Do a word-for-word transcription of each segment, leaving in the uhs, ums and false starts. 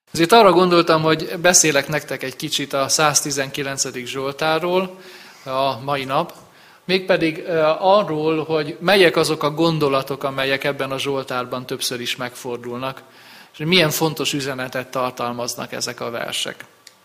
Ezért arra gondoltam, hogy beszélek nektek egy kicsit a száztizenkilencedik Zsoltárról a mai nap, mégpedig arról, hogy melyek azok a gondolatok, amelyek ebben a Zsoltárban többször is megfordulnak, és milyen fontos üzenetet tartalmaznak ezek a versek.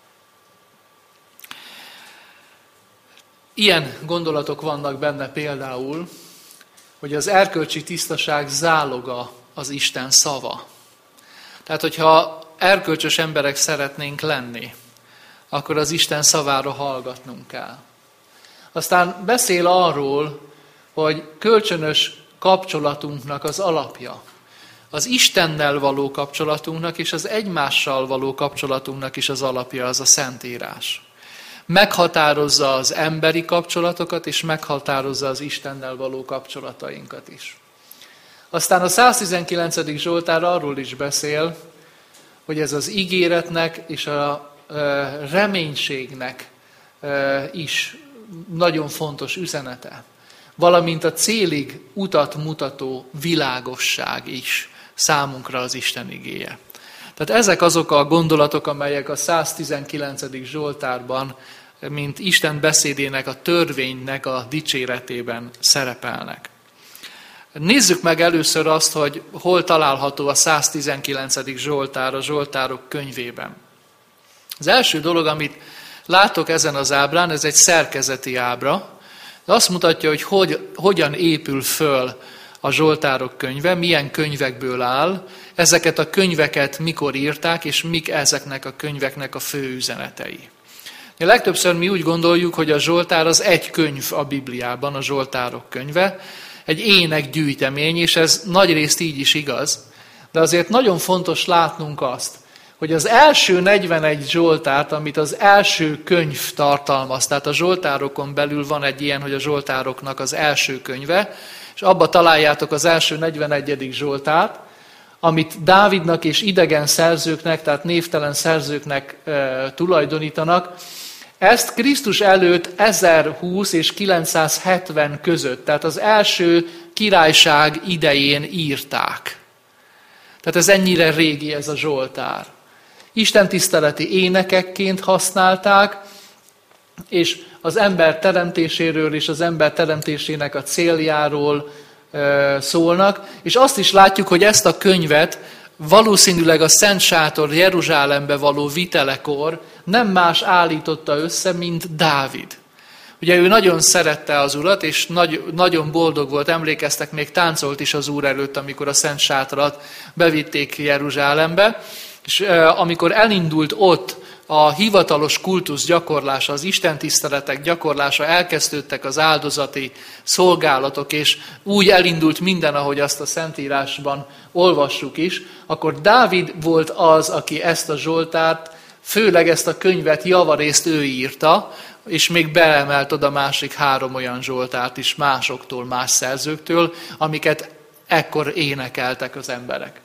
Ilyen gondolatok vannak benne például, hogy az erkölcsi tisztaság záloga az Isten szava. Tehát, hogyha erkölcsös emberek szeretnénk lenni, akkor az Isten szavára hallgatnunk kell. Aztán beszél arról, hogy kölcsönös kapcsolatunknak az alapja, az Istennel való kapcsolatunknak és az egymással való kapcsolatunknak is az alapja az a Szentírás. Meghatározza az emberi kapcsolatokat, és meghatározza az Istennel való kapcsolatainkat is. Aztán a száztizenkilencedik Zsoltár arról is beszél, hogy ez az ígéretnek és a reménységnek is nagyon fontos üzenete, valamint a célig utat mutató világosság is számunkra az Isten igéje. Tehát ezek azok a gondolatok, amelyek a száztizenkilencedik Zsoltárban, mint Isten beszédének, a törvénynek a dicséretében szerepelnek. Nézzük meg először azt, hogy hol található a száztizenkilencedik Zsoltár a Zsoltárok könyvében. Az első dolog, amit látok ezen az ábrán, ez egy szerkezeti ábra. Azt mutatja, hogy, hogy hogyan épül föl a Zsoltárok könyve, milyen könyvekből áll, ezeket a könyveket mikor írták, és mik ezeknek a könyveknek a fő üzenetei. A legtöbbször mi úgy gondoljuk, hogy a Zsoltár az egy könyv a Bibliában, a Zsoltárok könyve, egy énekgyűjtemény, és ez nagyrészt így is igaz, de azért nagyon fontos látnunk azt, hogy az első negyvenegy Zsoltárt, amit az első könyv tartalmaz, tehát a Zsoltárokon belül van egy ilyen, hogy a Zsoltároknak az első könyve, és abba találjátok az első negyvenegyedik Zsoltárt, amit Dávidnak és idegen szerzőknek, tehát névtelen szerzőknek e, tulajdonítanak. Ezt Krisztus előtt ezerhúsz és kilencszázhetven között, tehát az első királyság idején írták. Tehát ez ennyire régi ez a Zsoltár. Istentiszteleti énekekként használták, és az ember teremtéséről és az ember teremtésének a céljáról e, szólnak. És azt is látjuk, hogy ezt a könyvet valószínűleg a Szent Sátor Jeruzsálembe való vitelekor nem más állította össze, mint Dávid. Ugye ő nagyon szerette az Urat, és nagy, nagyon boldog volt, emlékeztek, még táncolt is az Úr előtt, amikor a Szent Sátrat bevitték Jeruzsálembe, és e, amikor elindult ott a hivatalos kultusz gyakorlása, az istentiszteletek gyakorlása, elkezdődtek az áldozati szolgálatok, és úgy elindult minden, ahogy azt a Szentírásban olvassuk is, akkor Dávid volt az, aki ezt a Zsoltárt, főleg ezt a könyvet javarészt ő írta, és még beemelt oda másik három olyan Zsoltárt is másoktól, más szerzőktől, amiket ekkor énekeltek az emberek.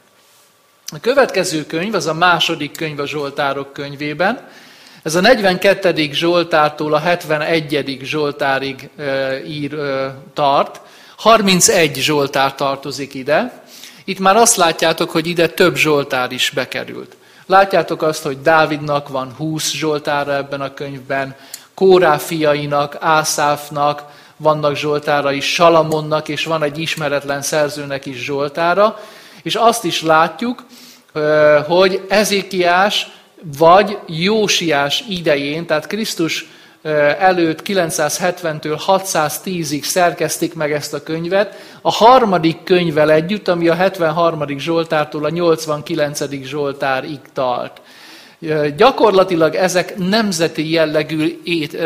A következő könyv, az a második könyv a Zsoltárok könyvében. Ez a negyvenkettedik Zsoltártól a hetvenegyedik Zsoltárig e, ír, e, tart. harmincegy Zsoltár tartozik ide. Itt már azt látjátok, hogy ide több Zsoltár is bekerült. Látjátok azt, hogy Dávidnak van húsz Zsoltára ebben a könyvben, Kórá fiainak, Ászáfnak vannak Zsoltárai, Salamonnak, és van egy ismeretlen szerzőnek is Zsoltára. És azt is látjuk, hogy Ezékiás vagy Jósiás idején, tehát Krisztus előtt kilencszázhetventől hatszáztízig szerkesztik meg ezt a könyvet, a harmadik könyvvel együtt, ami a hetvenharmadik Zsoltártól a nyolcvankilencedik Zsoltárig tart. Gyakorlatilag ezek nemzeti jellegű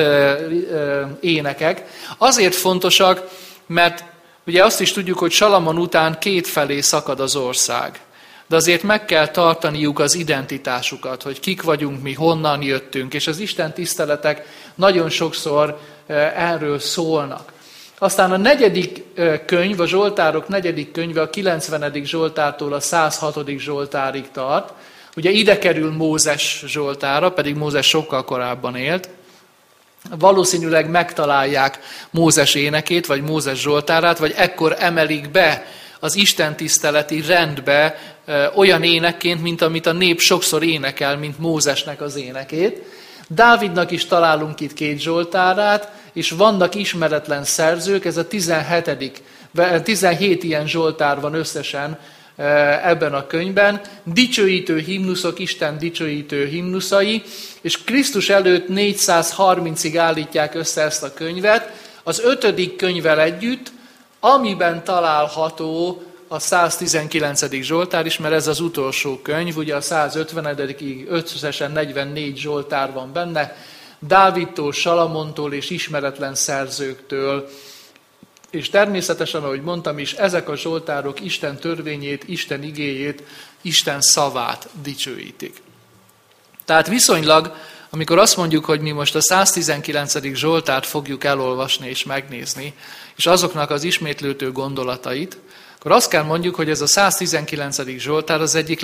énekek. Azért fontosak, mert ugye azt is tudjuk, hogy Salamon után kétfelé szakad az ország. De azért meg kell tartaniuk az identitásukat, hogy kik vagyunk mi, honnan jöttünk, és az Isten tiszteletek nagyon sokszor erről szólnak. Aztán a negyedik könyv, a Zsoltárok negyedik könyve a kilencvenedik Zsoltártól a százhatodik Zsoltárig tart. Ugye ide kerül Mózes Zsoltára, pedig Mózes sokkal korábban élt. Valószínűleg megtalálják Mózes énekét, vagy Mózes Zsoltárát, vagy ekkor emelik be az istentiszteleti rendbe olyan énekként, mint amit a nép sokszor énekel, mint Mózesnek az énekét. Dávidnak is találunk itt két zsoltárát, és vannak ismeretlen szerzők, ez a tizenhetedik tizenhét ilyen zsoltár van összesen ebben a könyvben, dicsőítő himnuszok, Isten dicsőítő himnuszai, és Krisztus előtt négyszázharmincig állítják össze ezt a könyvet, az ötödik könyvvel együtt, amiben található a száztizenkilencedik zsoltár is, mert ez az utolsó könyv, ugye a százötvenedikig összesen negyvennégy zsoltár van benne, Dávidtól, Salamontól és ismeretlen szerzőktől, és természetesen, ahogy mondtam is, ezek a zsoltárok Isten törvényét, Isten igéjét, Isten szavát dicsőítik. Tehát viszonylag, amikor azt mondjuk, hogy mi most a száztizenkilencedik zsoltárt fogjuk elolvasni és megnézni, és azoknak az ismétlődő gondolatait, akkor azt kell mondjuk, hogy ez a száztizenkilencedik zsoltár az egyik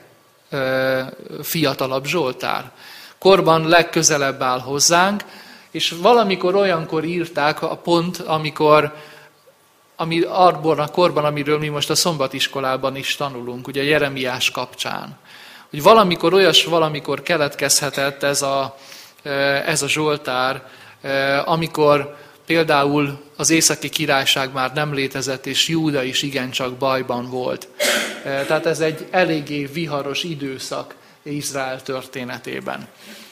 legfiatalabb zsoltár. Korban legközelebb áll hozzánk, és valamikor olyankor írták a pont, amikor ami abban a korban, amiről mi most a szombatiskolában is tanulunk, ugye Jeremiás kapcsán. Hogy valamikor olyas valamikor keletkezhetett ez a, ez a zsoltár, amikor például az északi királyság már nem létezett, és Júda is igencsak bajban volt. Tehát ez egy eléggé viharos időszak Izrael történetében.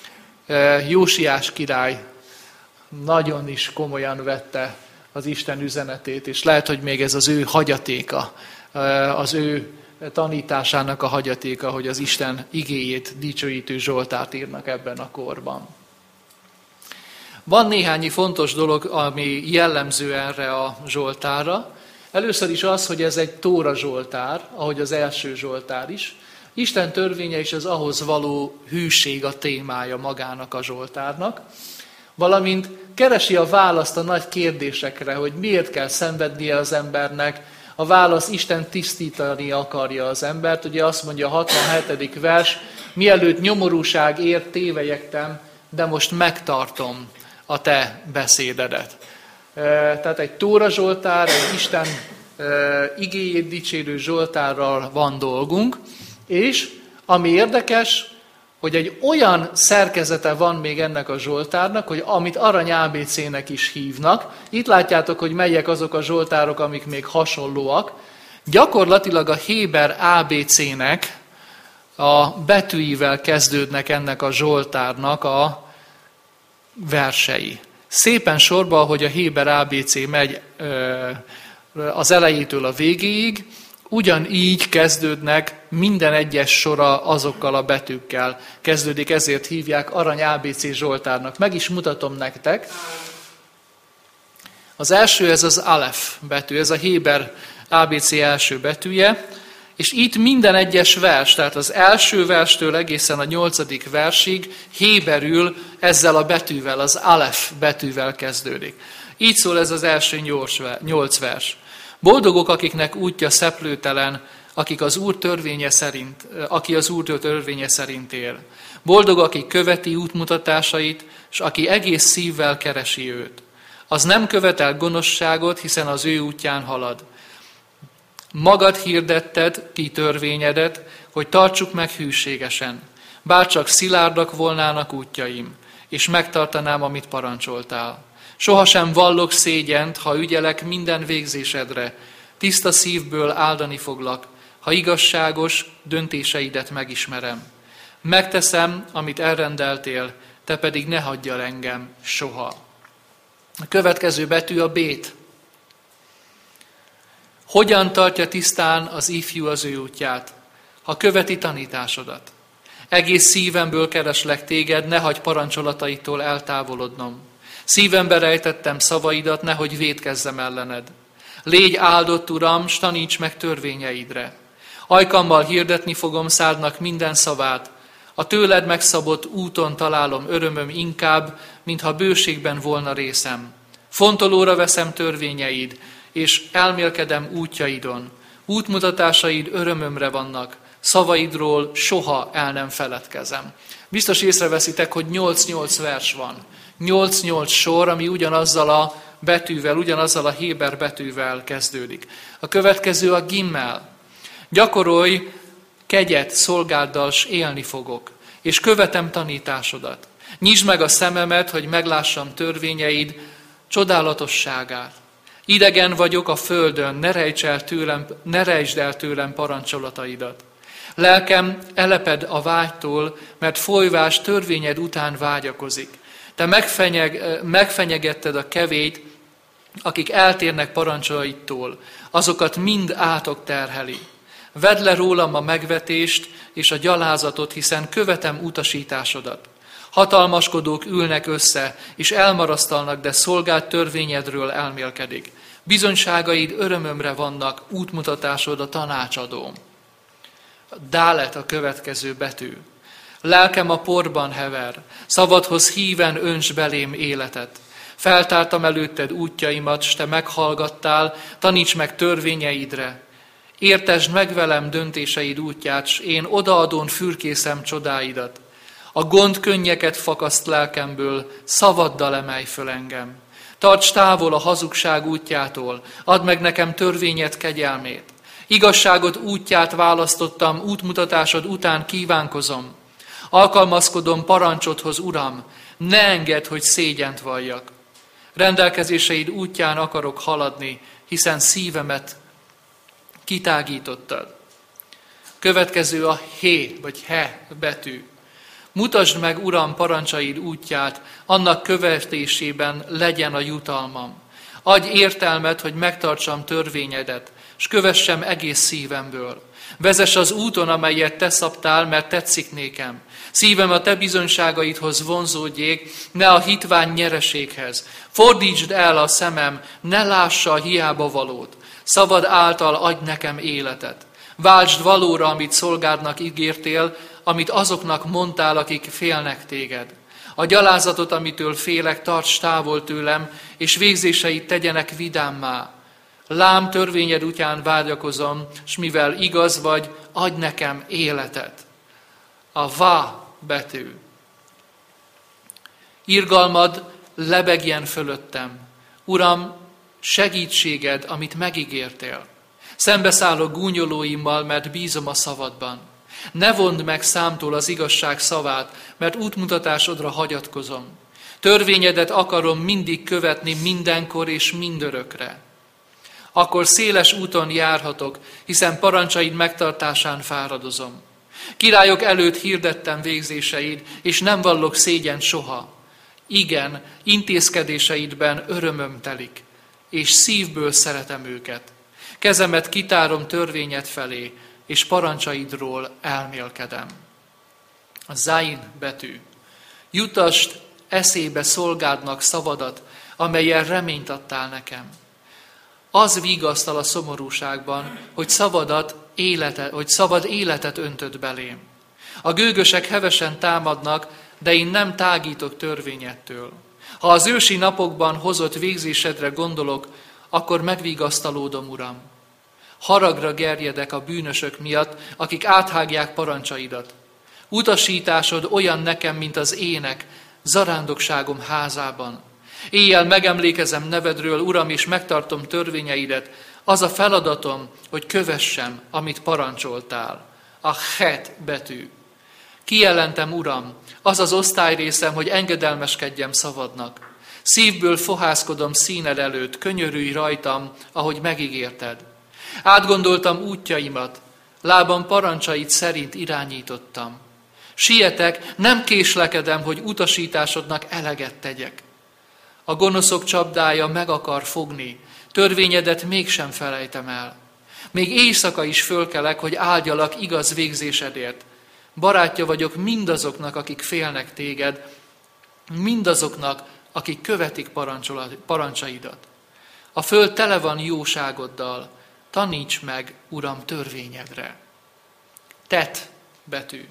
Jósiás király nagyon is komolyan vette az Isten üzenetét, és lehet, hogy még ez az ő hagyatéka, az ő tanításának a hagyatéka, hogy az Isten igéjét dicsőítő zsoltárt írnak ebben a korban. Van néhány fontos dolog, ami jellemző erre a zsoltárra. Először is az, hogy ez egy Tóra zsoltár, ahogy az első zsoltár is. Isten törvénye és az ahhoz való hűség a témája magának a zsoltárnak, valamint keresi a választ a nagy kérdésekre, hogy miért kell szenvednie az embernek. A válasz, Isten tisztítani akarja az embert. Ugye azt mondja a hatvanhetedik vers, mielőtt nyomorúság ért, tévelyegtem, de most megtartom a te beszédedet. Tehát egy Tóra zsoltár, egy Isten igéjét dicsérő zsoltárral van dolgunk, és ami érdekes, hogy egy olyan szerkezete van még ennek a zsoltárnak, hogy amit arany á bé cének is hívnak. Itt látjátok, hogy melyek azok a zsoltárok, amik még hasonlóak. Gyakorlatilag a héber á bé cének a betűivel kezdődnek ennek a zsoltárnak a versei. Szépen sorba, ahogy a héber á bé cé megy az elejétől a végéig, ugyanígy kezdődnek minden egyes sora azokkal a betűkkel. Kezdődik, ezért hívják arany á bé cé zsoltárnak. Meg is mutatom nektek. Az első, ez az alef betű, ez a héber á bé cé első betűje, és itt minden egyes vers, tehát az első verstől egészen a nyolcadik versig héberül ezzel a betűvel, az alef betűvel kezdődik. Így szól ez az első nyolc vers. Boldogok, akiknek útja szeplőtelen, akik az Úr törvénye szerint, aki az Úr törvénye szerint él. Boldog, aki követi útmutatásait, és aki egész szívvel keresi őt. Az nem követel gonoszságot, hiszen az ő útján halad. Magad hirdetted ki törvényedet, hogy tartsuk meg hűségesen. Bárcsak szilárdak volnának útjaim, és megtartanám, amit parancsoltál. Sohasem vallok szégyent, ha ügyelek minden végzésedre. Tiszta szívből áldani foglak, ha igazságos döntéseidet megismerem. Megteszem, amit elrendeltél, te pedig ne hagyj el engem soha. A következő betű a bét. Hogyan tartja tisztán az ifjú az ő útját, ha követi tanításodat? Egész szívemből kereslek téged, ne hagyj parancsolataitól eltávolodnom. Szívembe rejtettem szavaidat, nehogy vétkezzem ellened. Légy áldott, Uram, s taníts meg törvényeidre. Ajkammal hirdetni fogom szádnak minden szavát. A tőled megszabott úton találom örömöm inkább, mintha bőségben volna részem. Fontolóra veszem törvényeid, és elmélkedem útjaidon. Útmutatásaid örömömre vannak, szavaidról soha el nem feledkezem. Biztos észreveszitek, hogy nyolc-nyolc vers van. nyolc-nyolc sor, ami ugyanazzal a betűvel, ugyanazzal a héber betűvel kezdődik. A következő a gimmel. Gyakorolj kegyet szolgáddal, s élni fogok, és követem tanításodat. Nyisd meg a szememet, hogy meglássam törvényeid csodálatosságát. Idegen vagyok a földön, ne rejtsd el tőlem, ne rejtsd el tőlem parancsolataidat. Lelkem eleped a vágytól, mert folyvás törvényed után vágyakozik. Te megfenyeg, megfenyegetted a kevét, akik eltérnek parancsolaidtól, azokat mind átok terheli. Vedd le rólam a megvetést és a gyalázatot, hiszen követem utasításodat. Hatalmaskodók ülnek össze, és elmarasztalnak, de szolgád törvényedről elmélkedik. Bizonyságaid örömömre vannak, útmutatásod a tanácsadóm. Dálet a következő betű. Lelkem a porban hever, szavadhoz híven önts belém életet. Feltártam előtted útjaimat, s te meghallgattál, taníts meg törvényeidre. Értesd meg velem döntéseid útját, s én odaadón fürkészem csodáidat. A gond könnyeket fakaszt lelkemből, szavaddal emelj föl engem. Tarts távol a hazugság útjától, add meg nekem törvényed kegyelmét. Igazságot útját választottam, útmutatásod után kívánkozom. Alkalmazkodom parancsodhoz, Uram, ne engedd, hogy szégyent valljak. Rendelkezéseid útján akarok haladni, hiszen szívemet kitágítottad. Következő a hé, vagy he betű. Mutasd meg, Uram, parancsaid útját, annak követésében legyen a jutalmam. Adj értelmet, hogy megtartsam törvényedet, s kövessem egész szívemből. Vezess az úton, amelyet te szabtál, mert tetszik nékem. Szívem a te bizonyságaidhoz vonzódjék, ne a hitvány nyereséghez. Fordítsd el a szemem, ne lássa a hiába valót. Szavad által adj nekem életet. Váltsd valóra, amit szolgádnak ígértél, amit azoknak mondtál, akik félnek téged. A gyalázatot, amitől félek, tarts távol tőlem, és végzéseid tegyenek vidámmá. Lám törvényed útján vágyakozom, s mivel igaz vagy, adj nekem életet. A vá betű. Irgalmad lebegjen fölöttem. Uram, segítséged, amit megígértél. Szembeszállok gúnyolóimmal, mert bízom a szavadban. Ne vondd meg számtól az igazság szavát, mert útmutatásodra hagyatkozom. Törvényedet akarom mindig követni mindenkor és mindörökre. Akkor széles úton járhatok, hiszen parancsaid megtartásán fáradozom. Királyok előtt hirdettem végzéseid, és nem vallok szégyent soha. Igen, intézkedéseidben örömöm telik, és szívből szeretem őket. Kezemet kitárom törvényed felé, és parancsaidról elmélkedem. A záin betű. Jutasd eszébe szolgádnak szavadat, amellyel reményt adtál nekem. Az vigasztal a szomorúságban, hogy szavadat élete, hogy szabad életet öntöd belém. A gőgösek hevesen támadnak, de én nem tágítok törvényettől. Ha az ősi napokban hozott végzésedre gondolok, akkor megvigasztalódom, Uram. Haragra gerjedek a bűnösök miatt, akik áthágják parancsaidat. Utasításod olyan nekem, mint az ének, zarándokságom házában. Éjjel megemlékezem nevedről, Uram, és megtartom törvényeidet. Az a feladatom, hogy kövessem, amit parancsoltál. A het betű. Kijelentem, Uram, az az osztályrészem, hogy engedelmeskedjem szavadnak. Szívből fohászkodom színed előtt, könyörülj rajtam, ahogy megígérted. Átgondoltam útjaimat, lábam parancsait szerint irányítottam. Sietek, nem késlekedem, hogy utasításodnak eleget tegyek. A gonoszok csapdája meg akar fogni, törvényedet mégsem felejtem el. Még éjszaka is fölkelek, hogy áldjalak igaz végzésedért. Barátja vagyok mindazoknak, akik félnek téged, mindazoknak, akik követik parancsaidat. A föld tele van jóságoddal, taníts meg, Uram, törvényedre. Tet betű.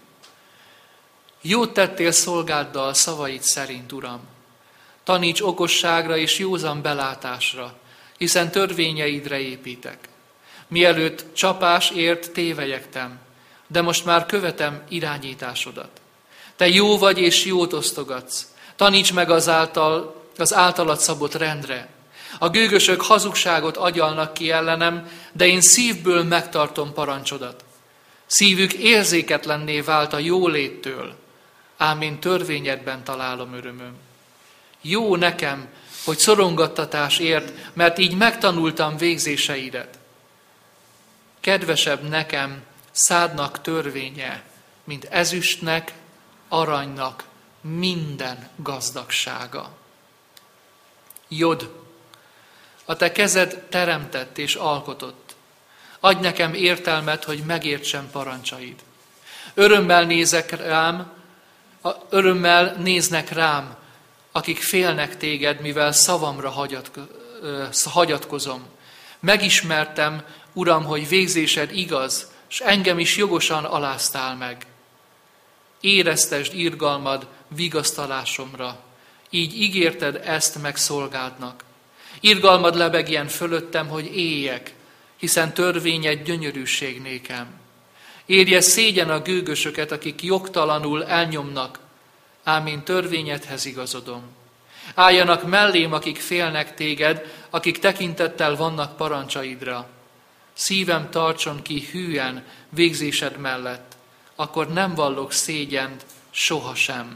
Jót tettél szolgáddal szavaid szerint, Uram. Taníts okosságra és józan belátásra, hiszen törvényeidre építek. Mielőtt csapás ért, tévelyegtem, de most már követem irányításodat. Te jó vagy és jót osztogatsz. Taníts meg az, által, az általad szabott rendre. A gőgösök hazugságot agyalnak ki ellenem, de én szívből megtartom parancsodat. Szívük érzéketlenné vált a jóléttől, ám én törvényedben találom örömöm. Jó nekem, hogy szorongattatás ért, mert így megtanultam végzéseidet. Kedvesebb nekem szádnak törvénye, mint ezüstnek, aranynak minden gazdagsága. Jod, a te kezed teremtett és alkotott. Adj nekem értelmet, hogy megértsem parancsaid. Örömmel nézek rám, örömmel néznek rám, akik félnek téged, mivel szavamra hagyatkozom. Megismertem, Uram, hogy végzésed igaz, s engem is jogosan aláztál meg. Éreztesd irgalmad vigasztalásomra, így ígérted ezt meg szolgádnak. Irgalmad lebegjen fölöttem, hogy éljek, hiszen törvényed gyönyörűség nékem. Érje szégyen a gőgösöket, akik jogtalanul elnyomnak, ám én törvényedhez igazodom. Álljanak mellém, akik félnek téged, akik tekintettel vannak parancsaidra. Szívem tartson ki hűen végzésed mellett, akkor nem vallok szégyent sohasem.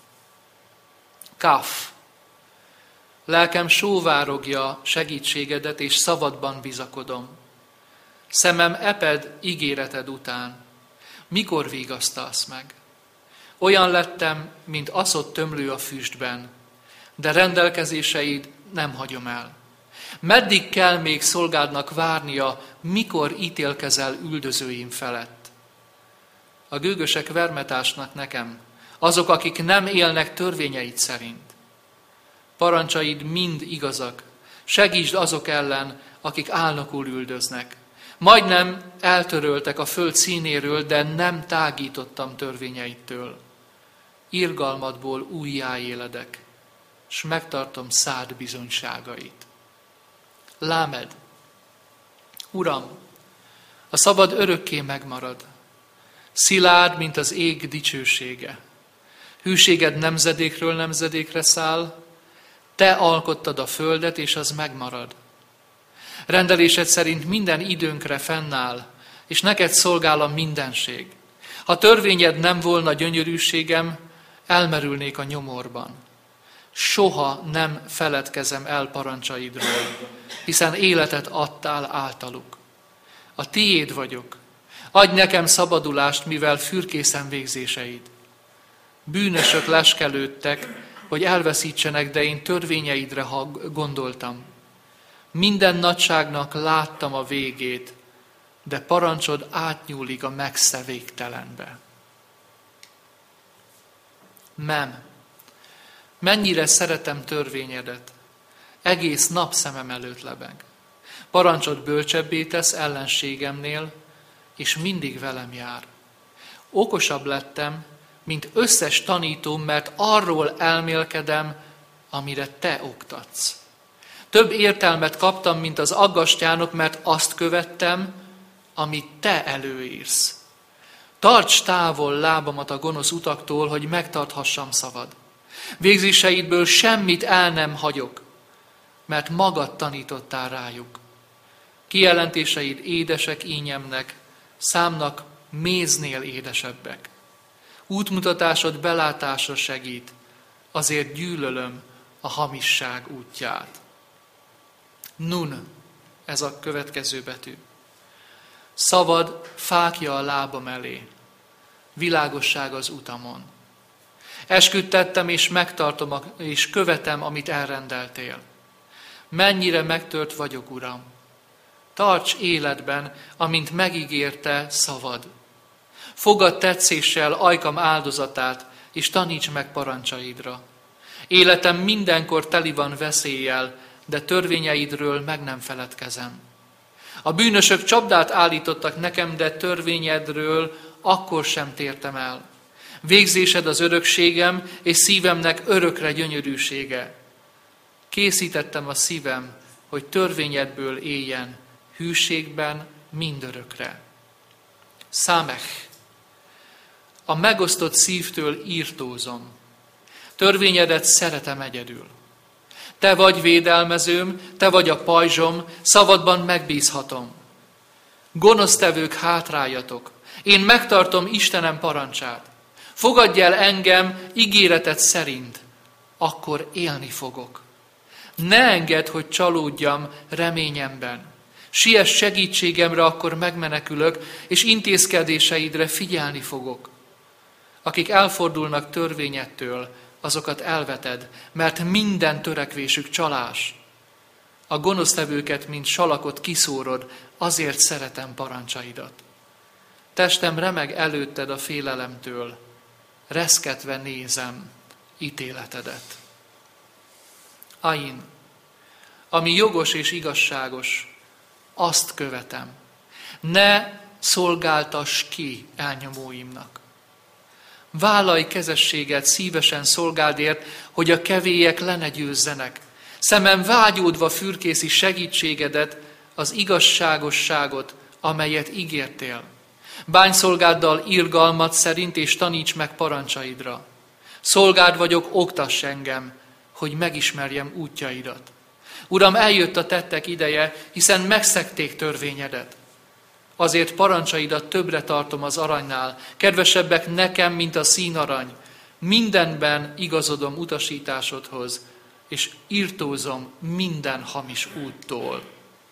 Kaf. Lelkem sóvárogja segítségedet, és szavadban bizakodom. Szemem eped ígéreted után. Mikor vigasztalsz meg? Olyan lettem, mint aszott tömlő a füstben, de rendelkezéseid nem hagyom el. Meddig kell még szolgádnak várnia, mikor ítélkezel üldözőim felett? A gőgösek vermetásnak nekem, azok, akik nem élnek törvényeid szerint. Parancsaid mind igazak, segítsd azok ellen, akik álnokul üldöznek. Majdnem eltöröltek a föld színéről, de nem tágítottam törvényeidtől. Irgalmadból újjáéledek, s megtartom szád bizonyságait. Lámed, Uram, a szabad örökké megmarad, szilárd, mint az ég dicsősége. Hűséged nemzedékről nemzedékre száll, te alkottad a földet, és az megmarad. Rendelésed szerint minden időnkre fennáll, és neked szolgál a mindenség. Ha törvényed nem volna gyönyörűségem, elmerülnék a nyomorban. Soha nem feledkezem el parancsaidról, hiszen életet adtál általuk. A tiéd vagyok. Adj nekem szabadulást, mivel fürkészen végzéseid. Bűnösök leskelődtek, hogy elveszítsenek, de én törvényeidre gondoltam. Minden nagyságnak láttam a végét, de parancsod átnyúlik a messze végtelenbe. Mem, mennyire szeretem törvényedet, egész nap szemem előtt lebeg. Parancsod bölcsebbé tesz ellenségemnél, és mindig velem jár. Okosabb lettem, mint összes tanítóm, mert arról elmélkedem, amire te oktatsz. Több értelmet kaptam, mint az aggastyánok, mert azt követtem, amit te előírsz. Tarts távol lábamat a gonosz utaktól, hogy megtarthassam szavad. Végzéseidből semmit el nem hagyok, mert magad tanítottál rájuk. Kijelentéseid édesek ínyemnek, számnak méznél édesebbek. Útmutatásod belátásra segít, azért gyűlölöm a hamisság útját. Nun, ez a következő betű. Szavad fákja a lábam elé, világosság az utamon. Esküt tettem, és megtartom, és követem, amit elrendeltél. Mennyire megtört vagyok, Uram! Tarts életben, amint megígérte szavad. Fogad tetszéssel ajkam áldozatát, és taníts meg parancsaidra. Életem mindenkor teli van veszéllyel, de törvényeidről meg nem feledkezem. A bűnösök csapdát állítottak nekem, de törvényedről akkor sem tértem el. Végzésed az örökségem, és szívemnek örökre gyönyörűsége. Készítettem a szívem, hogy törvényedből éljen, hűségben mindörökre. Számech. A megosztott szívtől írtózom. Törvényedet szeretem egyedül. Te vagy védelmezőm, te vagy a pajzsom, szavadban megbízhatom. Gonosztevők, hátráljatok! Én megtartom Istenem parancsát. Fogadj el engem ígéreted szerint, akkor élni fogok. Ne engedd, hogy csalódjam reményemben. Siess segítségemre, akkor megmenekülök, és intézkedéseidre figyelni fogok. Akik elfordulnak törvényettől, azokat elveted, mert minden törekvésük csalás. A gonosztevőket, mint salakot kiszórod, azért szeretem parancsaidat. Testem remeg előtted a félelemtől, reszketve nézem ítéletedet. Ain, ami jogos és igazságos, azt követem. Ne szolgáltass ki elnyomóimnak. Vállalj kezességet, szívesen szolgáldért, hogy a kevélyek le ne győzzenek. Szemem vágyódva fürkészi segítségedet, az igazságosságot, amelyet ígértél. Bánj szolgáddal irgalmat szerint, és taníts meg parancsaidra. Szolgád vagyok, oktass engem, hogy megismerjem útjaidat. Uram, eljött a tettek ideje, hiszen megszegték törvényedet. Azért parancsaidat többre tartom az aranynál, kedvesebbek nekem, mint a színarany. Mindenben igazodom utasításodhoz, és irtózom minden hamis úttól.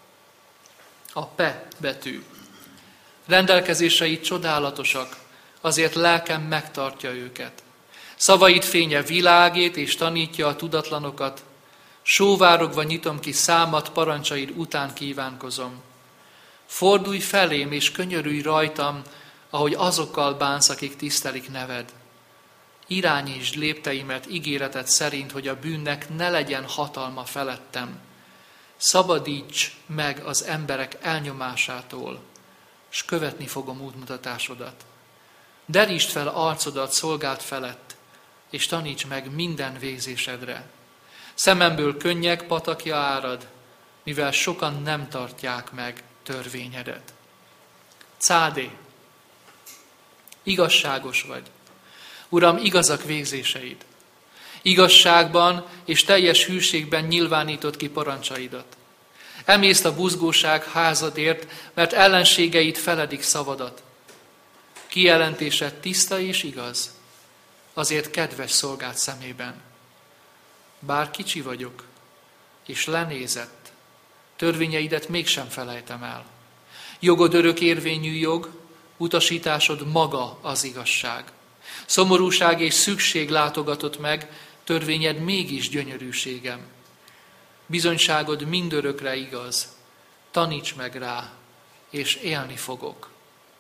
A P betű. Rendelkezései csodálatosak, azért lelkem megtartja őket. Szavaid fénye világét, és tanítja a tudatlanokat. Sóvárogva nyitom ki számat, parancsaid után kívánkozom. Fordulj felém, és könyörülj rajtam, ahogy azokkal bánsz, akik tisztelik neved. Irányítsd lépteimet ígéreted szerint, hogy a bűnnek ne legyen hatalma felettem. Szabadíts meg az emberek elnyomásától, s követni fogom útmutatásodat. Derítsd fel arcodat szolgád felett, és taníts meg minden végzésedre. Szememből könnyek patakja árad, mivel sokan nem tartják meg törvényedet. Cádé, igazságos vagy. Uram, igazak végzéseid. Igazságban és teljes hűségben nyilvánított ki parancsaidat. Emészt a buzgóság házadért, mert ellenségeid feledik szavadat. Kijelentésed tiszta és igaz, azért kedves szolgád szemében. Bár kicsi vagyok, és lenézett, törvényeidet mégsem felejtem el. Jogod örök érvényű jog, utasításod maga az igazság. Szomorúság és szükség látogatott meg, törvényed mégis gyönyörűségem. Bizonyságod mindörökre igaz, taníts meg rá, és élni fogok.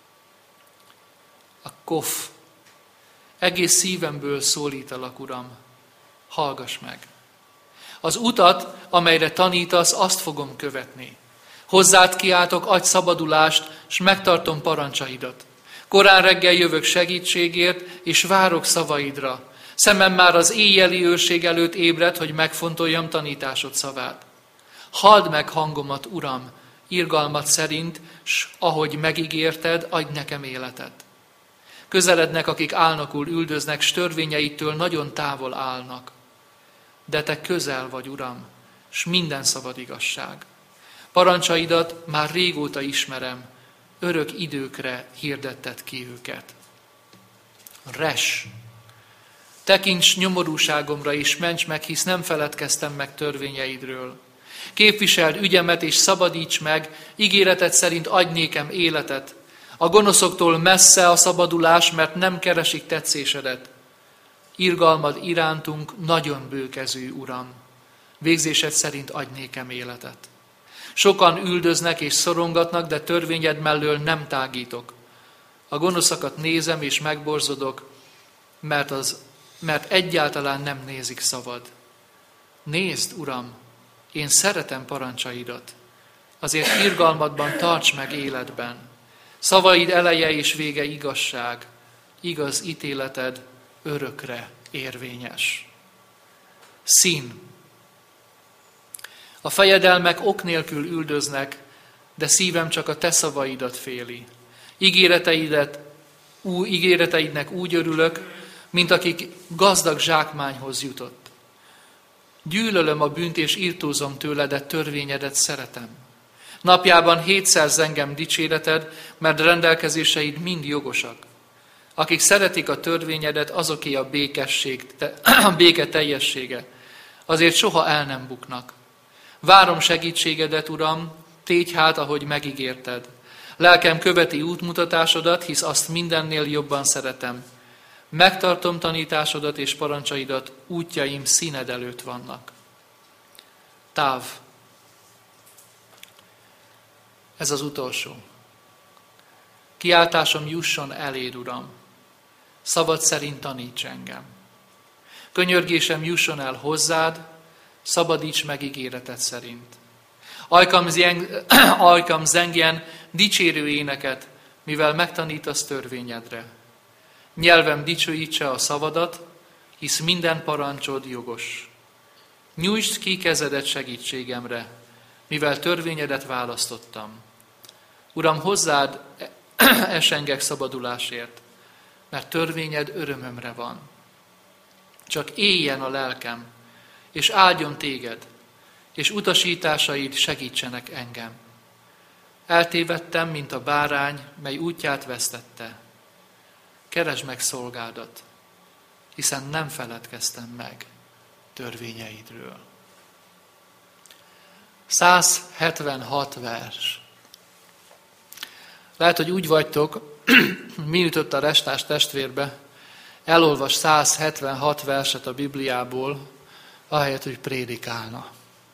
A kof. Egész szívemből szólítalak, Uram, hallgass meg. Az utat, amelyre tanítasz, azt fogom követni. Hozzád kiáltok, adj szabadulást, s megtartom parancsaidat. Korán reggel jövök segítségért, és várok szavaidra. Szemem már az éjjeli őrség előtt ébred, hogy megfontoljam tanításod szavát. Halld meg hangomat, Uram, irgalmat szerint, s ahogy megígérted, adj nekem életet. Közelednek, akik álnokul üldöznek, s törvényeitől nagyon távol állnak. De te közel vagy, Uram, s minden szabad igazság. Parancsaidat már régóta ismerem, örök időkre hirdetted ki őket. Res. Tekints nyomorúságomra és ments meg, hisz nem feledkeztem meg törvényeidről. Képviseld ügyemet és szabadíts meg, ígéreted szerint adj nékem életet. A gonoszoktól messze a szabadulás, mert nem keresik tetszésedet. Irgalmad irántunk nagyon bőkezű, Uram. Végzésed szerint adj nékem életet. Sokan üldöznek és szorongatnak, de törvényed mellől nem tágítok. A gonoszakat nézem és megborzodok, mert, az, mert egyáltalán nem nézik szavad. Nézd, Uram, én szeretem parancsaidat, azért irgalmadban tarts meg életben. Szavaid eleje és vége igazság, igaz ítéleted örökre érvényes. Szín. A fejedelmek ok nélkül üldöznek, de szívem csak a te szavaidat féli. Ígéreteidet, ú, ígéreteidnek úgy örülök, mint akik gazdag zsákmányhoz jutott. Gyűlölöm a bűnt és irtózom tőle, de törvényedet szeretem. Napjában hétszer zengem dicséreted, mert rendelkezéseid mind jogosak. Akik szeretik a törvényedet, azoké a békesség, a béke teljessége. Azért soha el nem buknak. Várom segítségedet, Uram, tégy hát, ahogy megígérted. Lelkem követi útmutatásodat, hisz azt mindennél jobban szeretem. Megtartom tanításodat és parancsaidat, útjaim színed előtt vannak. Táv. Ez az utolsó. Kiáltásom jusson eléd, Uram. Szabad szerint taníts engem. Könyörgésem jusson el hozzád, szabadíts meg ígéreted szerint. Ajkam, zeng, ajkam zengjen dicsérő éneket, mivel megtanítasz törvényedre. Nyelvem dicsőítse a szavadat, hisz minden parancsod jogos. Nyújtsd ki kezedet segítségemre, mivel törvényedet választottam. Uram, hozzád esengek szabadulásért, mert törvényed örömömre van. Csak éljen a lelkem, és áldjon téged, és utasításaid segítsenek engem. Eltévedtem, mint a bárány, mely útját vesztette. Keresd meg szolgádat, hiszen nem feledkeztem meg törvényeidről. száz hetvenhat vers. Lehet, hogy úgy vagytok, mi jutott a restás testvérbe, elolvas száz hetvenhat verset a Bibliából, ahelyett, hogy prédikálna.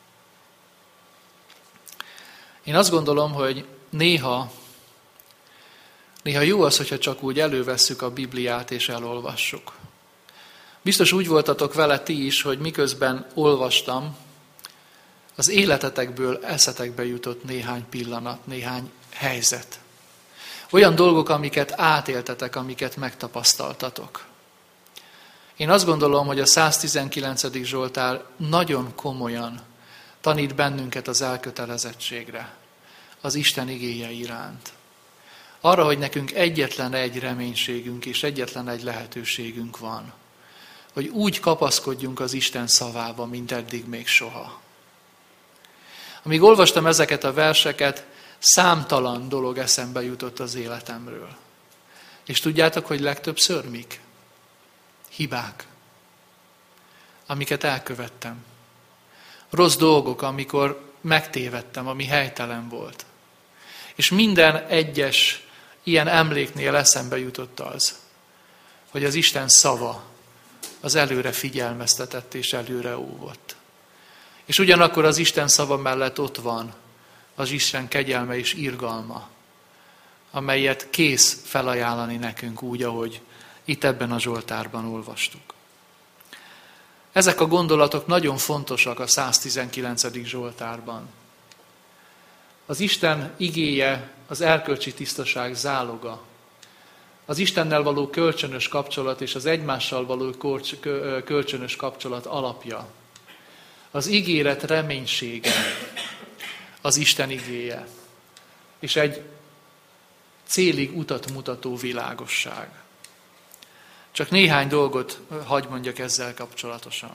Én azt gondolom, hogy néha, néha jó az, hogyha csak úgy elővesszük a Bibliát és elolvassuk. Biztos úgy voltatok vele ti is, hogy miközben olvastam, az életetekből eszetekbe jutott néhány pillanat, néhány helyzet. Olyan dolgok, amiket átéltetek, amiket megtapasztaltatok. Én azt gondolom, hogy a száztizenkilencedik Zsoltár nagyon komolyan tanít bennünket az elkötelezettségre, az Isten igéje iránt. Arra, hogy nekünk egyetlen egy reménységünk és egyetlen egy lehetőségünk van, hogy úgy kapaszkodjunk az Isten szavába, mint eddig még soha. Amíg olvastam ezeket a verseket, számtalan dolog eszembe jutott az életemről. És tudjátok, hogy legtöbbször mik? Hibák, amiket elkövettem. Rossz dolgok, amikor megtévedtem, ami helytelen volt. És minden egyes ilyen emléknél eszembe jutott az, hogy az Isten szava az előre figyelmeztetett és előre óvott. És ugyanakkor az Isten szava mellett ott van az Isten kegyelme és irgalma, amelyet kész felajánlani nekünk úgy, ahogy itt ebben a Zsoltárban olvastuk. Ezek a gondolatok nagyon fontosak a száztizenkilencedik Zsoltárban. Az Isten igéje az erkölcsi tisztaság záloga. Az Istennel való kölcsönös kapcsolat és az egymással való kölcsönös kapcsolat alapja. Az ígéret reménysége, az Isten igéje, és egy célig utat mutató világosság. Csak néhány dolgot hadd mondjak ezzel kapcsolatosan.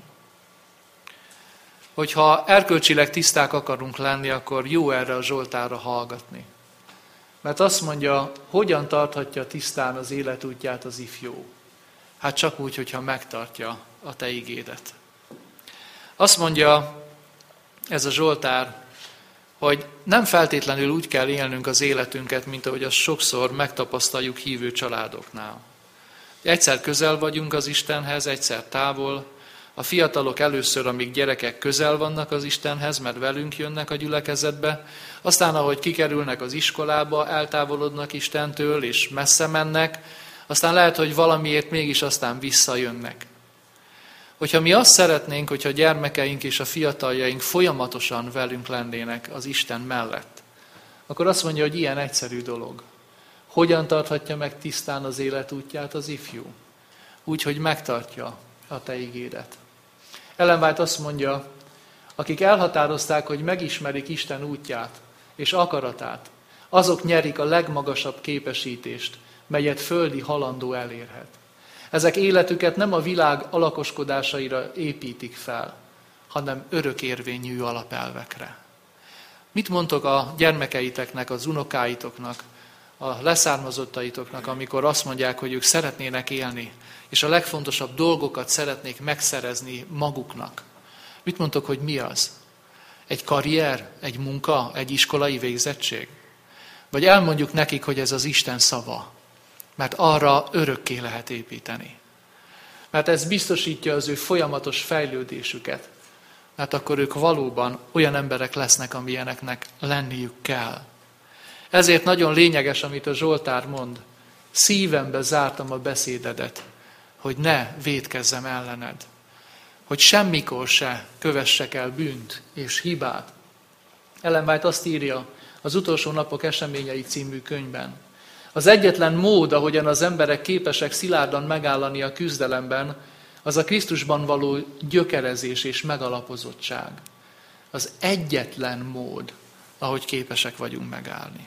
Hogyha erkölcsileg tiszták akarunk lenni, akkor jó erre a Zsoltárra hallgatni. Mert azt mondja, hogyan tarthatja tisztán az életútját az ifjú? Hát csak úgy, hogyha megtartja a te igédet. Azt mondja ez a Zsoltár, hogy nem feltétlenül úgy kell élnünk az életünket, mint ahogy azt sokszor megtapasztaljuk hívő családoknál. Egyszer közel vagyunk az Istenhez, egyszer távol. A fiatalok először, amíg gyerekek, közel vannak az Istenhez, mert velünk jönnek a gyülekezetbe. Aztán, ahogy kikerülnek az iskolába, eltávolodnak Istentől, és messze mennek. Aztán lehet, hogy valamiért mégis aztán visszajönnek. Hogyha mi azt szeretnénk, hogyha a gyermekeink és a fiataljaink folyamatosan velünk lennének az Isten mellett, akkor azt mondja, hogy ilyen egyszerű dolog. Hogyan tarthatja meg tisztán az életútját az ifjú? Úgy, hogy megtartja a te igédet. Ellen White azt mondja, akik elhatározták, hogy megismerik Isten útját és akaratát, azok nyerik a legmagasabb képesítést, melyet földi halandó elérhet. Ezek életüket nem a világ alakoskodásaira építik fel, hanem örökérvényű alapelvekre. Mit mondtok a gyermekeiteknek, az unokáitoknak, a leszármazottaitoknak, amikor azt mondják, hogy ők szeretnének élni, és a legfontosabb dolgokat szeretnék megszerezni maguknak? Mit mondtok, hogy mi az? Egy karrier, egy munka, egy iskolai végzettség? Vagy elmondjuk nekik, hogy ez az Isten szava, mert arra örökké lehet építeni. Mert ez biztosítja az ő folyamatos fejlődésüket. Mert akkor ők valóban olyan emberek lesznek, amilyeneknek lenniük kell. Ezért nagyon lényeges, amit a Zsoltár mond. Szívembe zártam a beszédedet, hogy ne vétkezzem ellened. Hogy semmikor se kövessek el bűnt és hibát. Ellen White azt írja az Utolsó napok eseményei című könyvben. Az egyetlen mód, ahogyan az emberek képesek szilárdan megállani a küzdelemben, az a Krisztusban való gyökerezés és megalapozottság. Az egyetlen mód, ahogy képesek vagyunk megállni.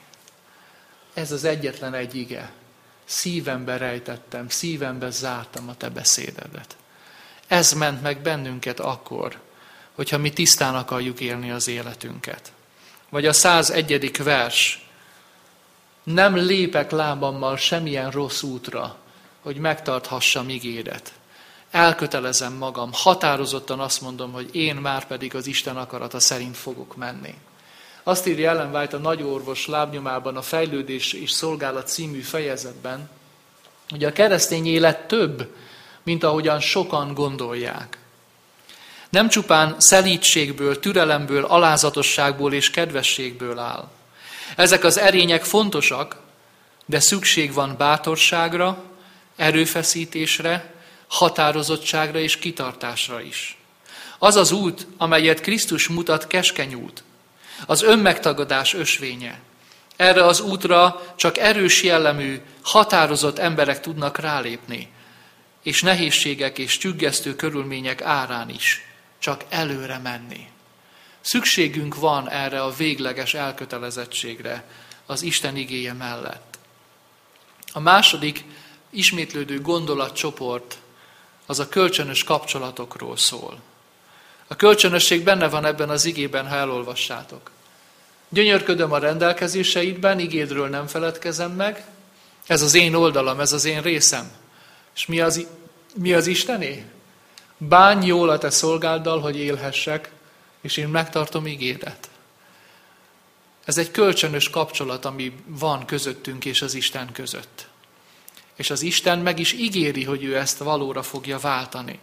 Ez az egyetlen egy ige. Szívembe rejtettem, szívembe zártam a te beszédedet. Ez ment meg bennünket akkor, hogyha mi tisztán akarjuk élni az életünket. Vagy a százegyedik vers. Nem lépek lábammal semmilyen rossz útra, hogy megtarthassam igédet. Elkötelezem magam, határozottan azt mondom, hogy én már pedig az Isten akarata szerint fogok menni. Azt írja Ellen White a Nagyorvos lábnyomában, a Fejlődés és Szolgálat című fejezetben, hogy a keresztény élet több, mint ahogyan sokan gondolják. Nem csupán szelídségből, türelemből, alázatosságból és kedvességből áll. Ezek az erények fontosak, de szükség van bátorságra, erőfeszítésre, határozottságra és kitartásra is. Az az út, amelyet Krisztus mutat, keskeny út, az önmegtagadás ösvénye. Erre az útra csak erős jellemű, határozott emberek tudnak rálépni, és nehézségek és tüggesztő körülmények árán is csak előre menni. Szükségünk van erre a végleges elkötelezettségre az Isten igéje mellett. A második ismétlődő gondolatcsoport az a kölcsönös kapcsolatokról szól. A kölcsönösség benne van ebben az igében, ha elolvassátok. Gyönyörködöm a rendelkezéseidben, igédről nem feledkezem meg. Ez az én oldalam, ez az én részem. És mi az, mi az Istené? Bánj jól a te szolgáddal, hogy élhessek, és én megtartom igédet. Ez egy kölcsönös kapcsolat, ami van közöttünk és az Isten között. És az Isten meg is ígéri, hogy ő ezt valóra fogja váltani.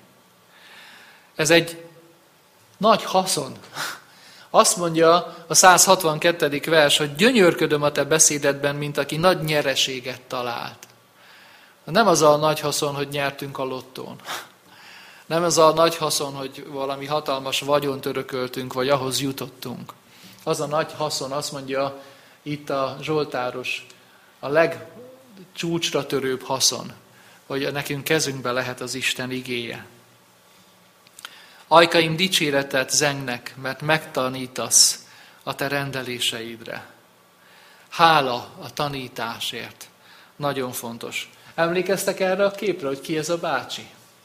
Ez egy nagy haszon. Azt mondja a száz hatvankettedik vers, hogy gyönyörködöm a te beszédedben, mint aki nagy nyereséget talált. Nem az a nagy haszon, hogy nyertünk a lottón. Nem az a nagy haszon, hogy valami hatalmas vagyont örököltünk, vagy ahhoz jutottunk. Az a nagy haszon, azt mondja itt a Zsoltáros, a legcsúcsra törőbb haszon, hogy nekünk kezünkbe lehet az Isten igéje. Ajkaim dicséretet zengnek, mert megtanítasz a te rendeléseidre. Hála a tanításért. Nagyon fontos. Emlékeztek erre a képre, hogy ki ez a bácsi?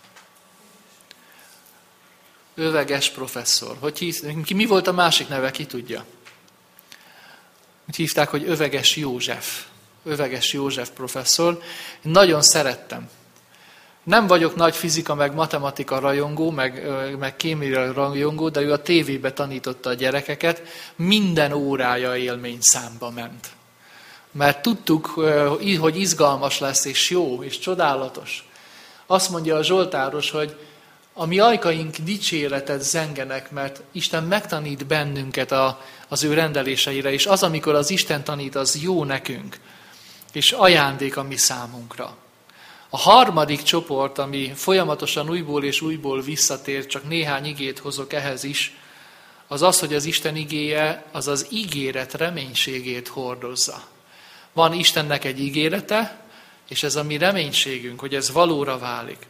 Öveges professzor. Hogy hív, mi volt a másik neve, ki tudja? Úgy hívták, hogy Öveges József. Öveges József professzor. Én nagyon szerettem. Nem vagyok nagy fizika, meg matematika rajongó, meg, meg kémia rajongó, de ő a tévébe tanította a gyerekeket. Minden órája élményszámba ment. Mert tudtuk, hogy izgalmas lesz, és jó, és csodálatos. Azt mondja a Zsoltáros, hogy a mi ajkaink dicséretet zengenek, mert Isten megtanít bennünket a, az ő rendeléseire, és az, amikor az Isten tanít, az jó nekünk, és ajándék a mi számunkra. A harmadik csoport, ami folyamatosan újból és újból visszatér, csak néhány igét hozok ehhez is, az az, hogy az Isten igéje, az az ígéret reménységét hordozza. Van Istennek egy ígérete, és ez a mi reménységünk, hogy ez valóra válik.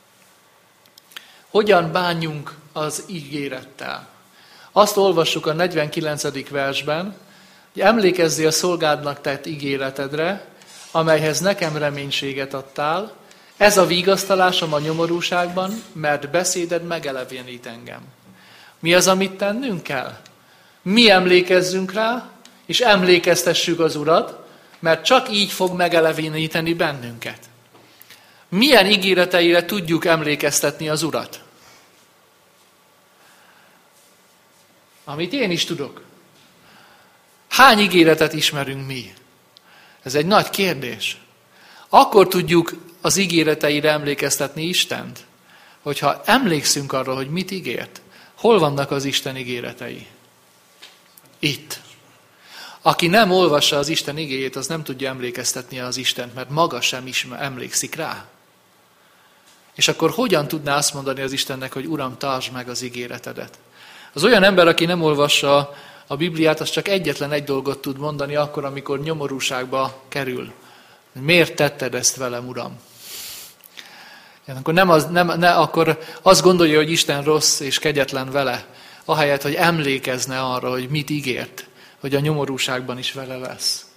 Hogyan bánjunk az ígérettel? Azt olvassuk a negyvenkilencedik versben, hogy emlékezzél a szolgádnak tett ígéretedre, amelyhez nekem reménységet adtál, ez a vigasztalásom a nyomorúságban, mert beszéded megelevenít engem. Mi az, amit tennünk kell? Mi emlékezzünk rá, és emlékeztessük az Urat, mert csak így fog megeleveníteni bennünket. Milyen ígéreteire tudjuk emlékeztetni az Urat? Amit én is tudok. Hány ígéretet ismerünk mi? Ez egy nagy kérdés. Akkor tudjuk az ígéreteire emlékeztetni Istent, hogyha emlékszünk arra, hogy mit ígért. Hol vannak az Isten ígéretei? Itt. Aki nem olvassa az Isten igéjét, az nem tudja emlékeztetni az Istent, mert maga sem ismer, emlékszik rá. És akkor hogyan tudná azt mondani az Istennek, hogy Uram, tartsd meg az ígéretedet? Az olyan ember, aki nem olvassa a Bibliát, az csak egyetlen egy dolgot tud mondani akkor, amikor nyomorúságba kerül. Miért tetted ezt velem, Uram? Akkor, nem az, nem, ne, akkor azt gondolja, hogy Isten rossz és kegyetlen vele, ahelyett, hogy emlékezne arra, hogy mit ígért, hogy a nyomorúságban is vele lesz.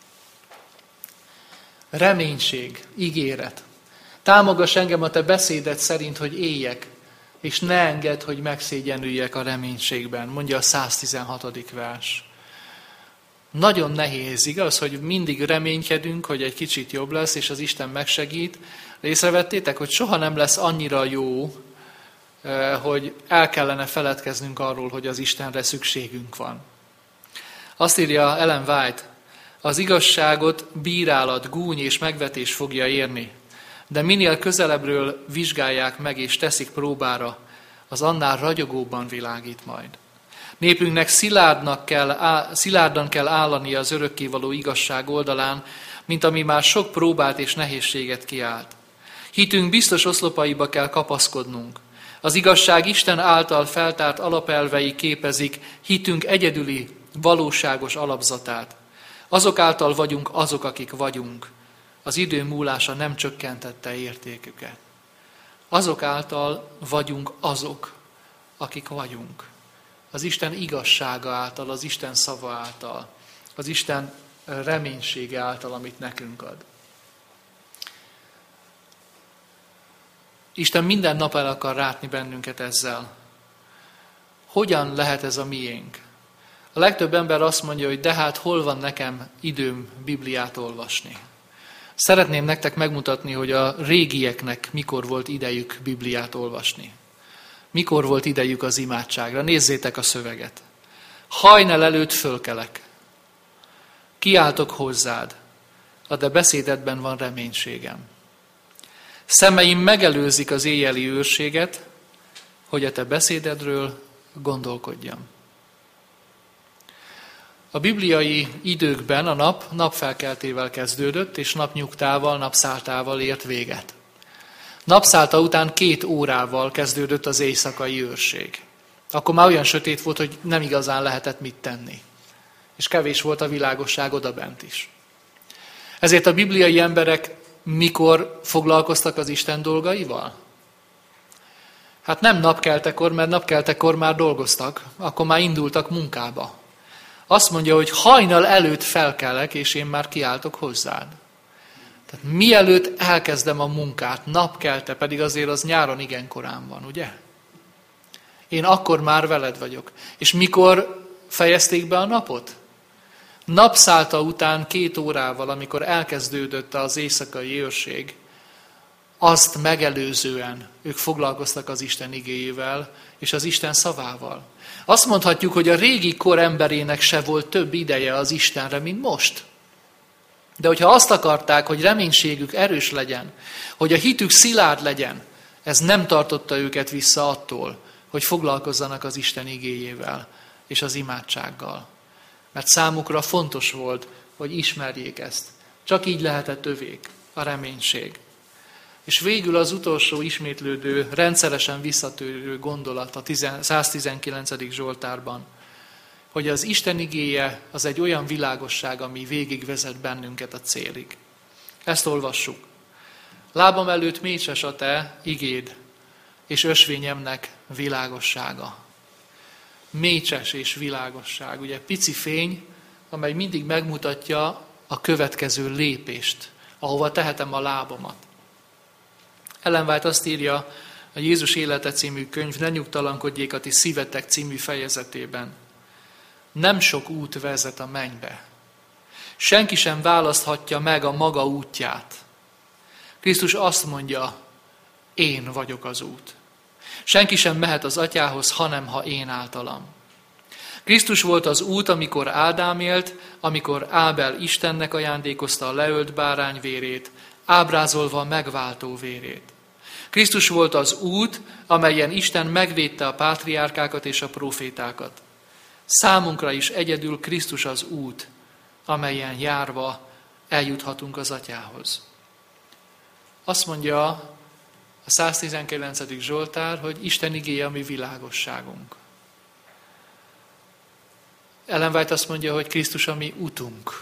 Reménység, ígéret. Támogass engem a te beszéded szerint, hogy éljek, és ne engedd, hogy megszégyenüljek a reménységben, mondja a száztizenhatodik vers. Nagyon nehéz, igaz, hogy mindig reménykedünk, hogy egy kicsit jobb lesz, és az Isten megsegít. De észrevettétek, hogy soha nem lesz annyira jó, hogy el kellene feledkeznünk arról, hogy az Istenre szükségünk van. Azt írja Ellen White, az igazságot bírálat, gúny és megvetés fogja érni, de minél közelebbről vizsgálják meg és teszik próbára, az annál ragyogóbban világít majd. Népünknek szilárdnak kell, á, szilárdan kell állani az örökkévaló igazság oldalán, mint ami már sok próbát és nehézséget kiált. Hitünk biztos oszlopaiba kell kapaszkodnunk. Az igazság Isten által feltárt alapelvei képezik hitünk egyedüli, valóságos alapzatát. Azok által vagyunk azok, akik vagyunk. Az idő múlása nem csökkentette értéküket. Azok által vagyunk azok, akik vagyunk. Az Isten igazsága által, az Isten szava által, az Isten reménysége által, amit nekünk ad. Isten minden nap el akar rátni bennünket ezzel. Hogyan lehet ez a miénk? A legtöbb ember azt mondja, hogy de hát hol van nekem időm Bibliát olvasni. Szeretném nektek megmutatni, hogy a régieknek mikor volt idejük Bibliát olvasni. Mikor volt idejük az imádságra. Nézzétek a szöveget. Hajnal előtt fölkelek. Kiáltok hozzád. A te beszédedben van reménységem. Szemeim megelőzik az éjjeli őrséget, hogy a te beszédedről gondolkodjam. A bibliai időkben a nap napfelkeltével kezdődött, és napnyugtával, napszálltával ért véget. Napszállta után két órával kezdődött az éjszakai őrség. Akkor már olyan sötét volt, hogy nem igazán lehetett mit tenni. És kevés volt a világosság odabent is. Ezért a bibliai emberek mikor foglalkoztak az Isten dolgaival? Hát nem napkeltekor, mert napkeltekor már dolgoztak, akkor már indultak munkába. Azt mondja, hogy hajnal előtt felkelek, és én már kiáltok hozzád. Tehát mielőtt elkezdem a munkát, napkelte, pedig azért az nyáron igen korán van, ugye? Én akkor már veled vagyok. És mikor fejezték be a napot? Napszállta után két órával, amikor elkezdődött az éjszakai őrség, azt megelőzően ők foglalkoztak az Isten igéjével és az Isten szavával. Azt mondhatjuk, hogy a régi kor emberének se volt több ideje az Istenre, mint most. De hogyha azt akarták, hogy reménységük erős legyen, hogy a hitük szilárd legyen, ez nem tartotta őket vissza attól, hogy foglalkozzanak az Isten igéjével és az imádsággal. Mert számukra fontos volt, hogy ismerjék ezt. Csak így lehetett övék a reménység. És végül az utolsó ismétlődő, rendszeresen visszatérő gondolat a száztizenkilencedik Zsoltárban, hogy az Isten igéje az egy olyan világosság, ami végigvezet bennünket a célig. Ezt olvassuk. Lábam előtt mécses a te igéd, és ösvényemnek világossága. Mécses és világosság. Ugye pici fény, amely mindig megmutatja a következő lépést, ahova tehetem a lábamat. Ellen White azt írja a Jézus élete című könyv Ne nyugtalankodjék a ti szívetek című fejezetében. Nem sok út vezet a mennybe. Senki sem választhatja meg a maga útját. Krisztus azt mondja, én vagyok az út. Senki sem mehet az atyához, hanem ha én általam. Krisztus volt az út, amikor Ádám élt, amikor Ábel Istennek ajándékozta a leölt bárány vérét, ábrázolva a megváltó vérét. Krisztus volt az út, amelyen Isten megvédte a pátriárkákat és a profétákat. Számunkra is egyedül Krisztus az út, amelyen járva eljuthatunk az atyához. Azt mondja a száztizenkilencedik Zsoltár, hogy Isten igéje a mi világosságunk. Ellen White azt mondja, hogy Krisztus a mi utunk.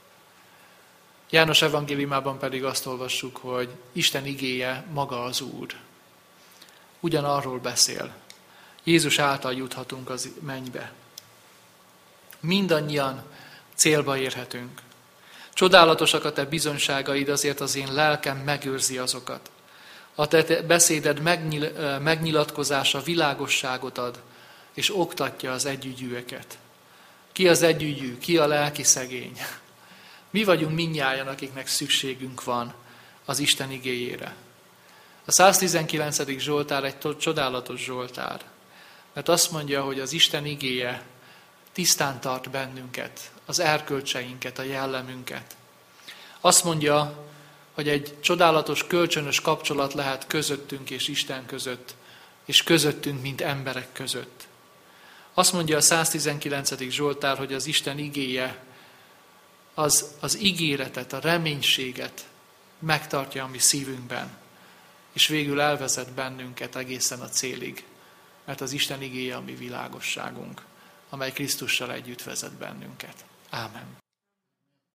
János evangéliumában pedig azt olvassuk, hogy Isten igéje maga az Úr. Ugyanarról beszél. Jézus által juthatunk az mennybe. Mindannyian célba érhetünk. Csodálatosak a te bizonyságaid, azért az én lelkem megőrzi azokat. A te beszéded megnyil, megnyilatkozása világosságot ad, és oktatja az együgyűeket. Ki az együgyű, ki a lelki szegény? Mi vagyunk mindnyájan, akiknek szükségünk van az Isten igéjére. A száztizenkilencedik Zsoltár egy csodálatos Zsoltár, mert azt mondja, hogy az Isten igéje tisztán tart bennünket, az erkölcseinket, a jellemünket. Azt mondja, hogy egy csodálatos, kölcsönös kapcsolat lehet közöttünk és Isten között, és közöttünk, mint emberek között. Azt mondja a száztizenkilencedik Zsoltár, hogy az Isten igéje az, az ígéretet, a reménységet megtartja a mi szívünkben, és végül elvezet bennünket egészen a célig, mert az Isten igéje a mi világosságunk, amely Krisztussal együtt vezet bennünket. Ámen.